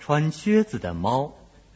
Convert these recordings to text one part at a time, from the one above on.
穿靴子的猫。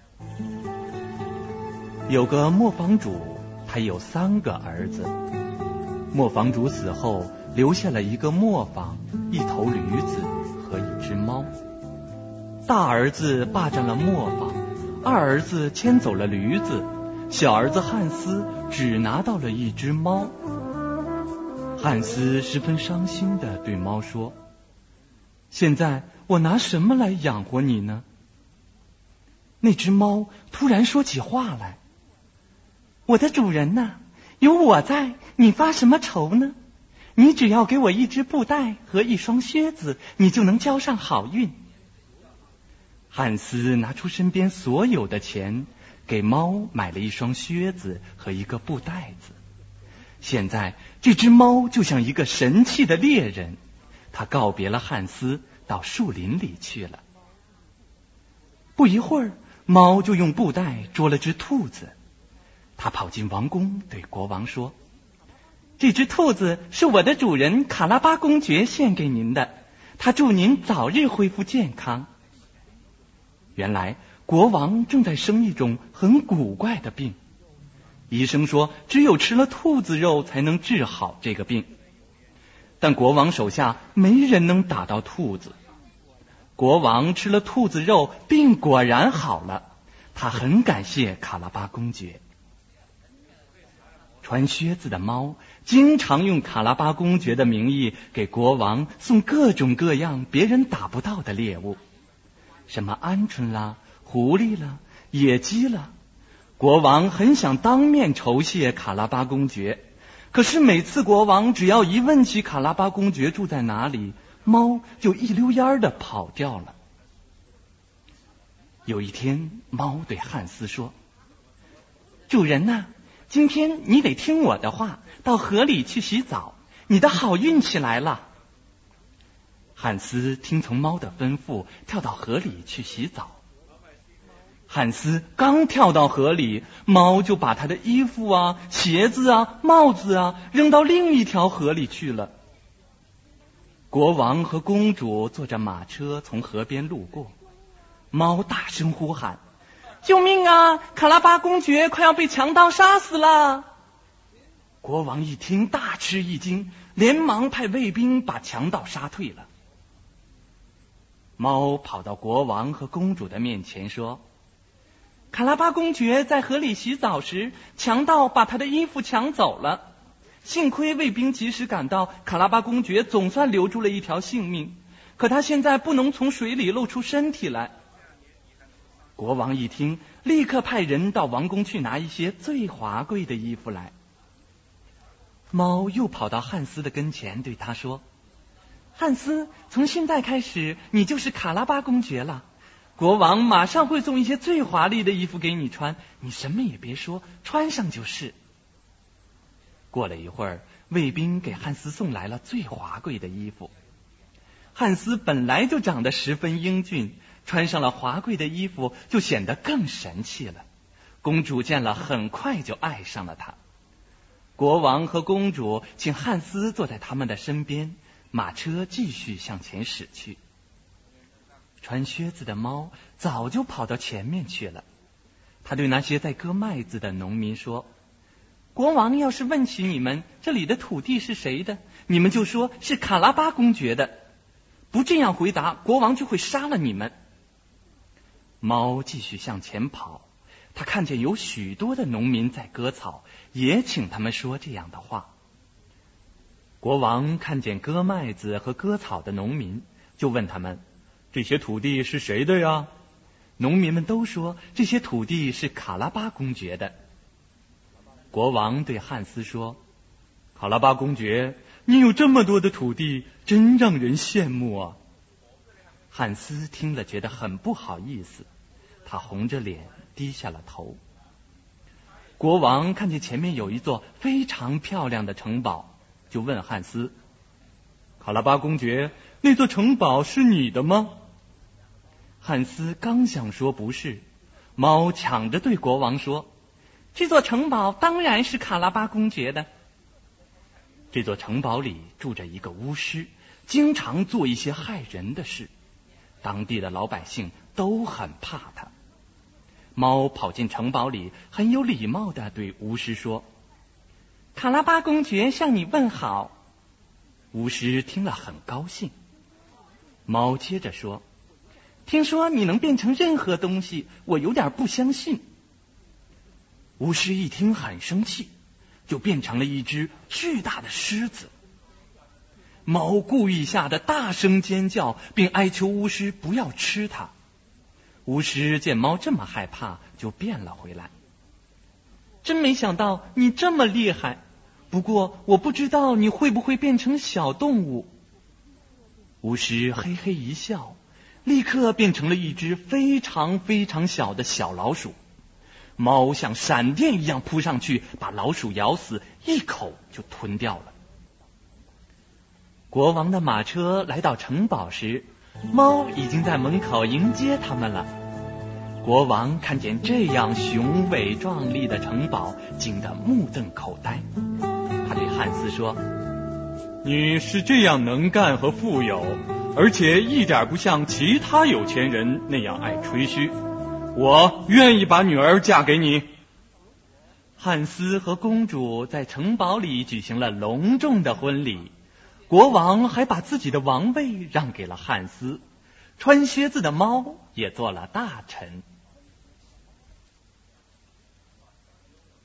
有个磨坊主，他有3个儿子。磨坊主死后，留下了一个磨坊、一头驴子和一只猫。大儿子霸占了磨坊，二儿子牵走了驴子，小儿子汉斯只拿到了一只猫。汉斯十分伤心地对猫说：现在我拿什么来养活你呢？那只猫突然说起话来：我的主人呐，有我在，你发什么愁呢？你只要给我一只布袋和一双靴子，你就能交上好运。汉斯拿出身边所有的钱，给猫买了一双靴子和一个布袋子。现在这只猫就像一个神气的猎人，他告别了汉斯，到树林里去了。不一会儿，猫就用布袋捉了只兔子。他跑进王宫，对国王说：这只兔子是我的主人卡拉巴公爵献给您的，他祝您早日恢复健康。原来国王正在生一种很古怪的病，医生说只有吃了兔子肉才能治好这个病，但国王手下没人能打到兔子。国王吃了兔子肉，病果然好了，他很感谢卡拉巴公爵。穿靴子的猫经常用卡拉巴公爵的名义给国王送各种各样别人打不到的猎物，什么鹌鹑啦、狐狸啦、野鸡啦。国王很想当面酬谢卡拉巴公爵，可是每次国王只要一问起卡拉巴公爵住在哪里，猫就一溜烟的跑掉了。有一天，猫对汉斯说：主人呐，今天你得听我的话，到河里去洗澡，你的好运气来了。汉斯听从猫的吩咐，跳到河里去洗澡。汉斯刚跳到河里，猫就把他的衣服啊、鞋子啊、帽子啊扔到另一条河里去了。国王和公主坐着马车从河边路过，猫大声呼喊：救命啊！卡拉巴公爵快要被强盗杀死了！国王一听大吃一惊，连忙派卫兵把强盗杀退了。猫跑到国王和公主的面前说：卡拉巴公爵在河里洗澡时，强盗把他的衣服抢走了，幸亏卫兵及时赶到，卡拉巴公爵总算留住了一条性命，可他现在不能从水里露出身体来。国王一听，立刻派人到王宫去拿一些最华贵的衣服来。猫又跑到汉斯的跟前，对他说：汉斯，从现在开始，你就是卡拉巴公爵了。国王马上会送一些最华丽的衣服给你穿，你什么也别说，穿上就是。过了一会儿，卫兵给汉斯送来了最华贵的衣服。汉斯本来就长得十分英俊，穿上了华贵的衣服就显得更神气了。公主见了很快就爱上了他。国王和公主请汉斯坐在他们的身边，马车继续向前驶去。穿靴子的猫早就跑到前面去了，他对那些在割麦子的农民说：国王要是问起你们这里的土地是谁的，你们就说是卡拉巴公爵的，不这样回答，国王就会杀了你们。猫继续向前跑，他看见有许多的农民在割草，也请他们说这样的话。国王看见割麦子和割草的农民，就问他们：这些土地是谁的呀？农民们都说这些土地是卡拉巴公爵的。国王对汉斯说：卡拉巴公爵，你有这么多的土地，真让人羡慕啊。汉斯听了觉得很不好意思，他红着脸低下了头。国王看见前面有一座非常漂亮的城堡，就问汉斯：卡拉巴公爵，那座城堡是你的吗？汉斯刚想说不是，猫抢着对国王说：这座城堡当然是卡拉巴公爵的。这座城堡里住着一个巫师，经常做一些害人的事， 当地的老百姓都很怕它。猫跑进城堡里，很有礼貌地对巫师说：“卡拉巴公爵向你问好。”巫师听了很高兴。猫接着说：“听说你能变成任何东西，我有点不相信。”巫师一听很生气，就变成了一只巨大的狮子。猫故意吓得大声尖叫，并哀求巫师不要吃它。巫师见猫这么害怕，就变了回来。真没想到你这么厉害，不过我不知道你会不会变成小动物。巫师嘿嘿一笑，立刻变成了一只非常非常小的小老鼠。猫像闪电一样扑上去，把老鼠咬死，一口就吞掉了。国王的马车来到城堡时，猫已经在门口迎接他们了。国王看见这样雄伟壮丽的城堡，惊得目瞪口呆。他对汉斯说：“ 你是这样能干和富有，而且一点不像其他有钱人那样爱吹嘘。我愿意把女儿嫁给你。” 汉斯和公主在城堡里举行了隆重的婚礼，国王还把自己的王位让给了汉斯，穿靴子的猫也做了大臣。